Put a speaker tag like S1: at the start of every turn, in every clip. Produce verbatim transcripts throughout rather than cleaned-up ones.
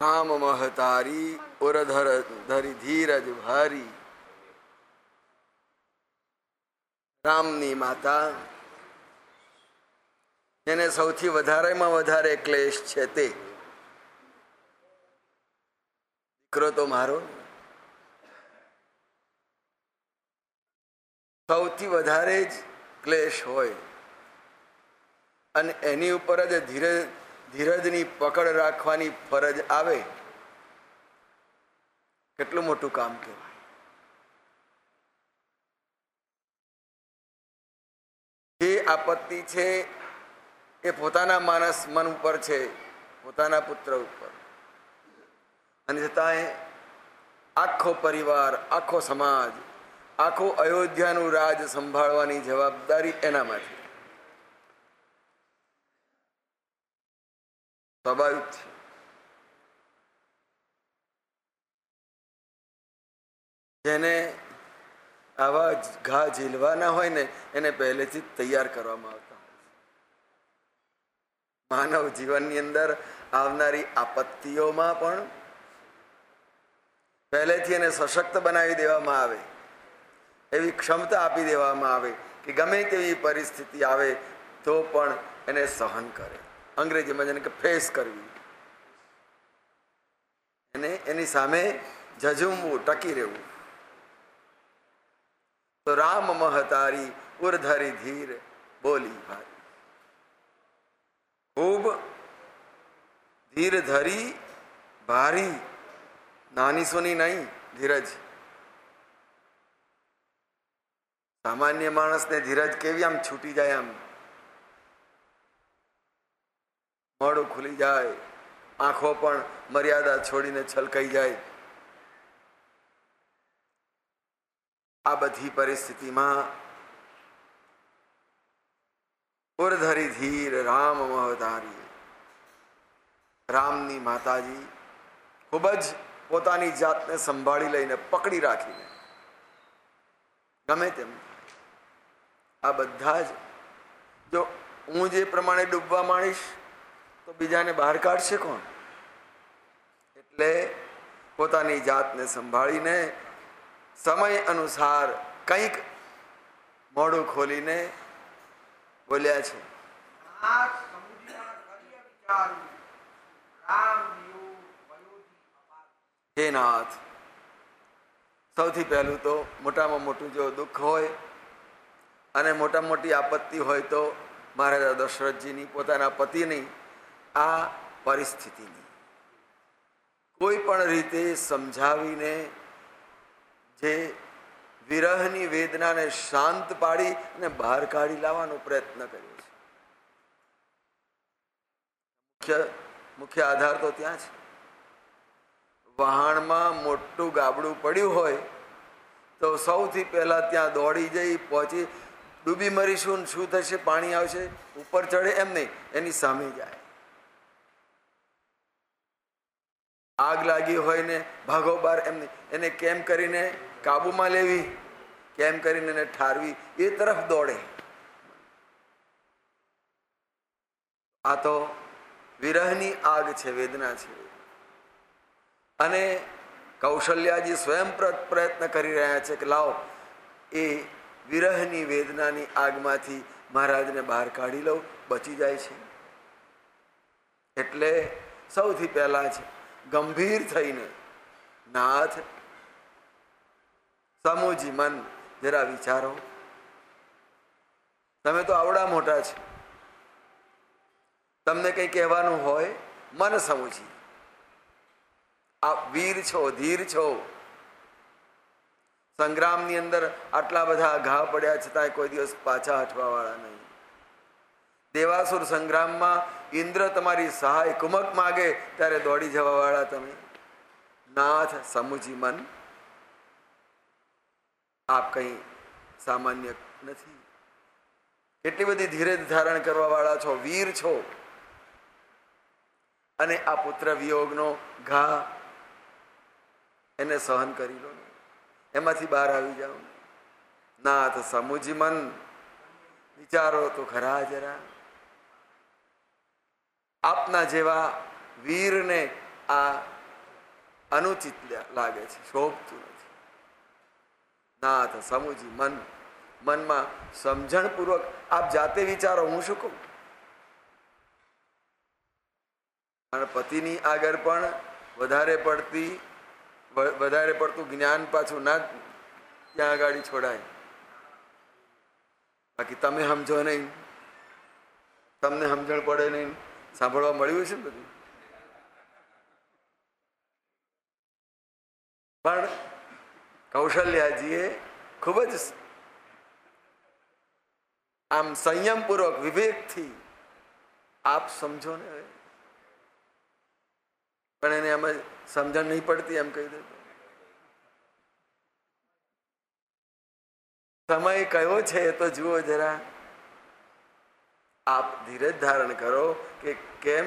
S1: રામ મહતારી ઉરધર ધરી ધીરજ ભારી. રામની માતા એને સૌથી વધારેમાં વધારે ક્લેશ છે તે દીકરો તો મારો. સૌથી વધારે જ ક્લેશ હોય અને એની ઉપર જ ધીરજ ધીરજની પકડ રાખવાની ફરજ આવે. કેટલું મોટું કામ કહેવાય. જે આપત્તિ છે એ પોતાના માનસ મન ઉપર છે, પોતાના પુત્ર ઉપર, અને છતાંય આખો પરિવાર, આખો સમાજ, આખું અયોધ્યાનું રાજ સંભાળવાની જવાબદારી એનામાંથી. સ્વાભાવિક છે. જેને આવા ઘા ઝીલવાના હોય ને એને પહેલેથી જ તૈયાર કરવામાં આવતા હોય. માનવ જીવનની અંદર આવનારી આપત્તિઓમાં પણ પહેલેથી એને સશક્ત બનાવી દેવામાં આવે, એવી ક્ષમતા આપી દેવામાં આવે કે ગમે તેવી પરિસ્થિતિ આવે તો પણ એને સહન કરે. અંગ્રેજીમાં જેને કે ફેસ કરવી, એને એની સામે ઝઝુમવું, ટકી રહેવું. તો રામ મહતારી ઉરધરી ધીર બોલી ભારી. ખૂબ ધીર ધરી ભારી. નાની સોની નહીં ધીરજ. સામાન્ય માણસને ધીરજ કેવી આમ છૂટી જાય, આમ મોઢું ખુલી જાય, આંખો પણ મર્યાદા છોડીને છલકાઈ જાય. આ બધી પરિસ્થિતિમાં ઉરધરી ધીર રામ મહતારી, રામની માતાજી ખૂબ જ પોતાની જાતને સંભાળી લઈને, પકડી રાખીને, ગમે તેમ આ બધા જ, જો હું જે પ્રમાણે ડૂબવા માંડીશ તો બીજાને બહાર કાઢશે કોણ? એટલે પોતાની જાતને સંભાળીને સમય અનુસાર કંઈક મોઢું ખોલીને બોલ્યા છે. હે નાથ, સૌથી પહેલું તો મોટામાં મોટું જો દુઃખ હોય અને મોટા મોટી આપત્તિ હોય તો મહારાજા દશરથજીની, પોતાના પતિની આ પરિસ્થિતિની કોઈ પણ રીતે સમજાવીને જે વિરહની વેદનાને શાંત પાડી અને બહાર કાઢી લાવવાનો પ્રયત્ન કર્યો છે. મુખ્ય મુખ્ય આધાર તો ત્યાં છે. વહાણમાં મોટું ગાબડું પડ્યું હોય તો સૌથી પહેલા ત્યાં દોડી જઈ પહોંચી, ડૂબી મરીશું, શું થશે, પાણી આવશે, ઉપર ચડે એમ નહીં, એની સામે જાય. આગ લાગી હોય ને ભાગો બાર એમ નહીં, એને કેમ કરીને કાબુમાં લેવી, કેમ કરીને એને ઠારવી, એ તરફ દોડે. આ તો વિરહની આગ છે, વેદના છે. અને કૌશલ્યાજી સ્વયં પ્રયત્ન કરી રહ્યા છે કે લાવો એ વિરહની વેદનાની આગમાંથી મહારાજને બહાર કાઢી લઉં, બચી જાય છે. એટલે સૌથી પહેલા છે ગંભીર થઈને, નાથ સમૂજી મન, જરા વિચારો. તમે તો આવડા મોટા છે, તમને કંઈ કહેવાનું હોય મન સમૂજી. આપ વીર છો, ધીર છો. સંગ્રામની અંદર આટલા બધા ઘા પડ્યા છતાંય કોઈ દિવસ પાછા હટવા વાળા નહીં. દેવાસુર સંગ્રામમાં ઇન્દ્ર તમારી સહાય કુમક માગે ત્યારે દોડી જવા વાળા તમે. નાથ સમૂજી મન, આપ કઈ સામાન્ય નથી. એટલી બધી ધીરજ ધારણ કરવા વાળા છો, વીર છો. અને આ પુત્ર વિયોગનો ઘા એને સહન કરી લો, એમાંથી બહાર આવી જાઓ. નાથ સમૂજી મન, વિચારો તો ખરા જરા. આપના જેવા વીરને આ અનુચિત લાગે છે, શોભતું નથી. નાથ સમુજી મન મનમાં સમજણપૂર્વક આપ જાતે વિચારો, હું શું કહું. અને પતિની આગળ પણ વધારે પડતી વધારે પડતું જ્ઞાન પાછું ના ત્યાં આગળ છોડાય. બાકી તમે સમજો નહીં, તમને સમજણ પડે નહીં, સાંભળવા મળ્યું છે ને બધું. પણ કૌશલ્યાજીએ ખૂબ જ આમ સંયમપૂર્વક વિવેકથી આપ સમજો ને. પણ એને એમ સમજણ નહીં પડતી એમ કહી દેતો. સમય કયો છે એ તો જુઓ જરા. આપ ધીરજ ધારણ કરો કે કેમ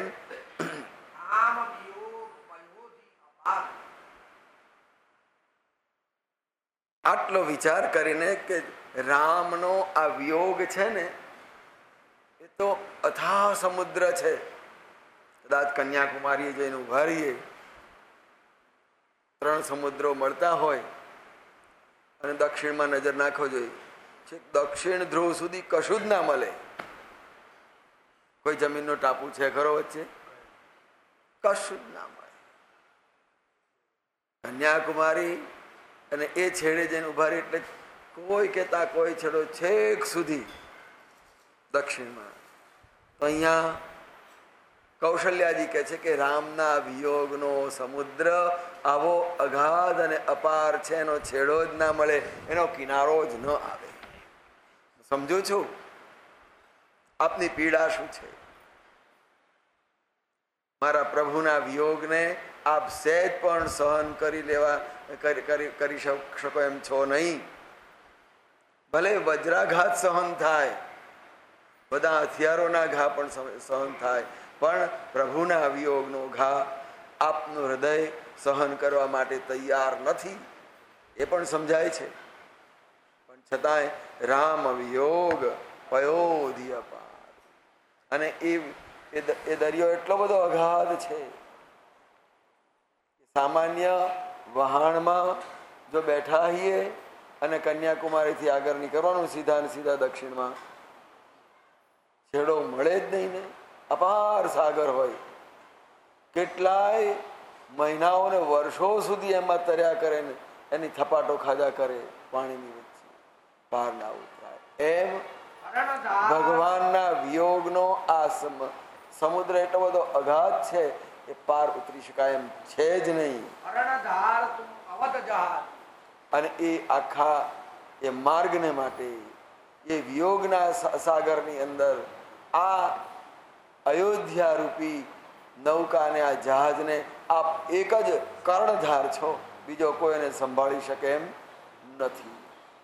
S1: આટલો વિચાર કરીને કે રામનો આ વિયોગ છે ને એ તો અથાહ સમુદ્ર છે. કદાચ કન્યાકુમારી જઈને ઉભા રહીએ, ત્રણ સમુદ્રો મળતા હોય અને દક્ષિણમાં નજર નાખો જોઈએ, દક્ષિણ ધ્રુવ સુધી કશું જ ના મળે. કોઈ જમીનનો ટાપુ છે ખરો વચ્ચે? કશું જ ના મળે. કન્યાકુમારી અને એ છેડે જઈને ઉભા રહી એટલે કોઈ કેતા કોઈ છેડો છેક સુધી દક્ષિણમાં. તો અહીંયા કૌશલ્યાજી કહે છે કે રામના વિયોગનો સમુદ્ર આવો અગાધ અને અપાર છે, એનો છેડો જ ના મળે, એનો કિનારો જ ન આવે. સમજુ છું આપની પીડા શું છે. મારા પ્રભુના વિયોગને આપ સહેજ પણ સહન કરી લેવા કરી શકો એમ છો નહીં. ભલે વજ્રાઘાત સહન થાય, બધા હથિયારોના ઘા પણ સહન થાય, પણ પ્રભુના વિયોગનો ઘા આપનું હૃદય સહન કરવા માટે તૈયાર નથી, એ પણ સમજાય છે. પણ છતાંય રામ વિયોગ પયોધિ અપાર, અને એ એ દરિયો એટલો બધો અગાધ છે. સામાન્ય વહાણમાં જો બેઠા હોઈએ અને કન્યાકુમારીથી આગળ નીકળવાનું સીધા ને સીધા દક્ષિણમાં, છેડો મળે જ નહીં ને. અપાર સાગર હોય, કેટલાય મહિનાઓ ને વર્ષો સુધી એમાં તર્યા કરે ને એની થપાટો ખાધા કરે પાણીની વચ્ચે, પાર ના ઉતરાય. એમ ભગવાનના વિયોગનો આ સમુદ્ર એટલો બધો અગાધ છે એ પાર ઉતરી શકાય એમ છે જ નહીં. અને એ આખા એ માર્ગને માટે એ વિયોગના સાગરની અંદર આ અયોધ્યા રૂપી નૌકાને આ જહાજને આપ એક જ કર્ણધાર છો, બીજો કોઈ એને સંભાળી શકે એમ નથી.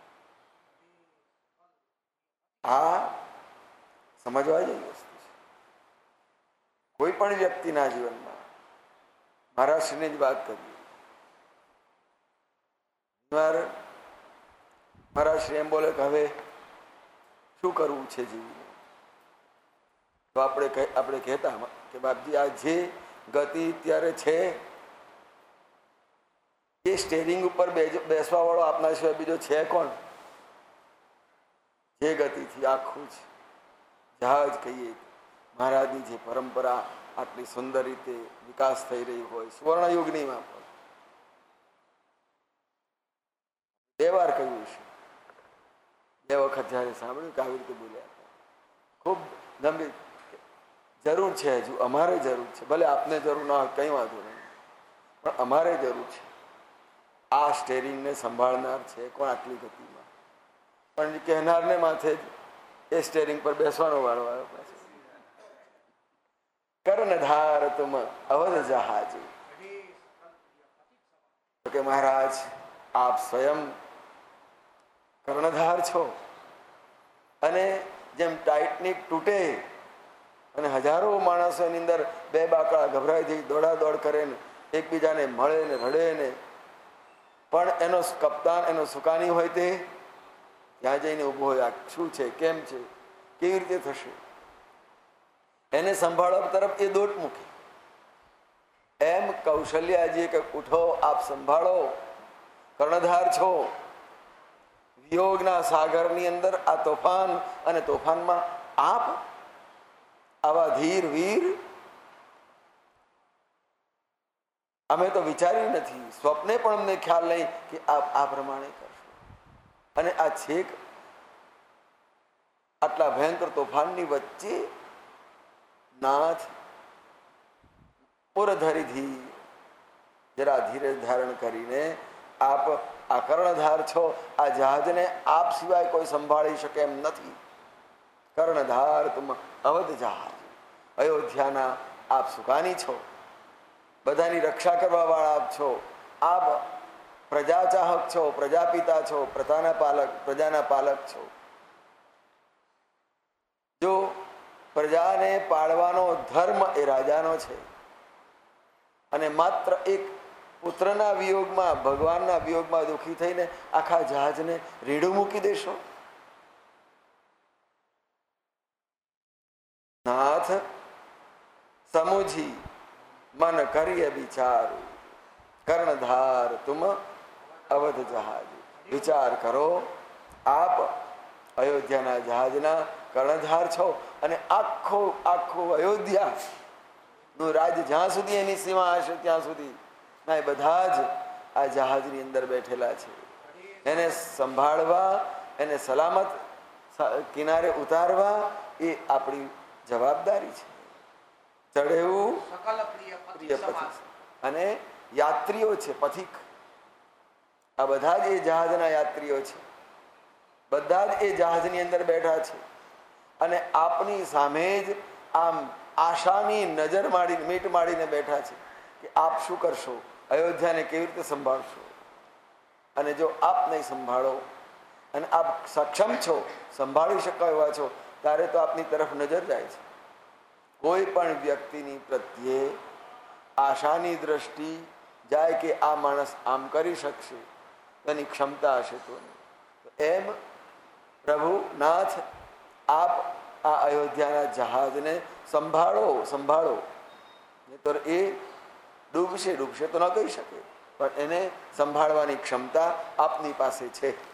S1: આ સમજવા જેવી વસ્તુ છે કોઈ પણ વ્યક્તિના જીવનમાં. મહારાષ્ટ્રની જ વાત કરીએ, મહારાષ્ટ્ર એમ બોલે કે હવે શું કરવું છે જીવન, તો આપણે આપણે કહેતા કે બાપજી આ જે ગતિ અત્યારે છે એ સ્ટેરિંગ ઉપર બેસવા વાળો આપના સિવાય બીજો છે કોણ? જે ગતિથી આખું જ જહાજ કહીએ, મહારાજની જે પરંપરા આટલી સુંદર રીતે વિકાસ થઈ રહી હોય સુવર્ણયુગની માં પણ બે વાર કહ્યું છે, બે વખત જયારે સાંભળ્યું કે આવી રીતે બોલ્યા, ખૂબ ગંભીર જરૂર છે. હજુ અમારે જરૂર છે, ભલે આપને જરૂર ના હોય કઈ વાંધો નહીં, પણ અમારે જરૂર છે. આ સ્ટેરિંગને સંભાળનાર છે કોણ આટલી ગતિમાં? પણ કહેનારને માથે જ એ સ્ટેરિંગ પર બેસવાનો વાળો આવ્યો. પાછો કર્ણધાર તુમ અવધ જહાજ, કે મહારાજ આપ સ્વયં કર્ણધાર છો. અને જેમ ટાઇટનિક તૂટે અને હજારો માણસો એની અંદર બે બાકડા ગભરાઈ થઈ દોડા દોડ કરે ને એકબીજાને મળે ને રડે ને, પણ એનો કપ્તાન એનો સુકાની હોય તે ત્યાં જઈને ઊભો હોય, આ શું છે, કેમ છે, કેવી રીતે થશે, એને સંભાળવા તરફ એ દોટ મૂકે. એમ કૌશલ્યાજી કે ઉઠો, આપ સંભાળો, કર્ણધાર છો. વિયોગના સાગરની અંદર આ તોફાન, અને તોફાનમાં આપ આવા ધીર વીર અમે તો વિચાર્યું નથી, સ્વપ્ને પણ અમને ખ્યાલ નહીં કે આપ આ પ્રમાણે કરશો. અને આ છેક આટલા ભયંકર તોફાનની વચ્ચે નાથ પુરધરી ધીર, જરા ધીરજ ધારણ કરીને આપ આ કર્ણધાર છો. આ જહાજને આપ સિવાય કોઈ સંભાળી શકે એમ નથી. કર્ણધાર તુમ અવધ જહાજ, અયોધ્યાના આપ સુકાની છો, બધાની રક્ષા કરવા વાળા આપ છો. આપ પ્રજા ચાહક છો, પ્રજાપિતા છો, પ્રજાના પાલક પ્રજાના પાલક છો. જો પ્રજાને પાળવાનો ધર્મ એ રાજાનો છે, અને માત્ર એક પુત્રના વિયોગમાં, ભગવાનના વિયોગમાં દુઃખી થઈને આખા જહાજને રેડું મૂકી દેશો? નાથ સમુજી મન કરીએ વિચારું, કર્ણધાર તુમ અવધ જહાજ. વિચાર કરો, આપ અયોધ્યાના જહાજના કર્ણધાર છો, અને આખો આખો અયોધ્યા નું રાજ જ્યાં સુધી એની સીમા હશે ત્યાં સુધી ના એ બધા જ આ જહાજની અંદર બેઠેલા છે. એને સંભાળવા, એને સલામત કિનારે ઉતારવા એ આપણી જવાબદારી છે. ચઢેવું પ્રિય પથિક, અને યાત્રીઓ છે પથિક. આ બધા જ એ જહાજના યાત્રીઓ છે, બધા જ એ જહાજની અંદર બેઠા છે. અને આપની સામે જ આમ આશાની નજર માડી મીટ માડીને બેઠા છે કે આપ શું કરશો, અયોધ્યાને કેવી રીતે સંભાળશો. અને જો આપ નહીં સંભાળો, અને આપ સક્ષમ છો, સંભાળી શકો એવા છો, ત્યારે તો આપની તરફ નજર જાય છે. કોઈ પણ વ્યક્તિની પ્રત્યે આશાની દ્રષ્ટિ જાય કે આ માણસ આમ કરી શકશે, તેની ક્ષમતા હશે તો નહીં. એમ પ્રભુ નાથ આપ આ અયોધ્યાના જહાજને સંભાળો, સંભાળો. તો એ ડૂબશે, ડૂબશે તો ન કહી શકે, પણ એને સંભાળવાની ક્ષમતા આપની પાસે છે.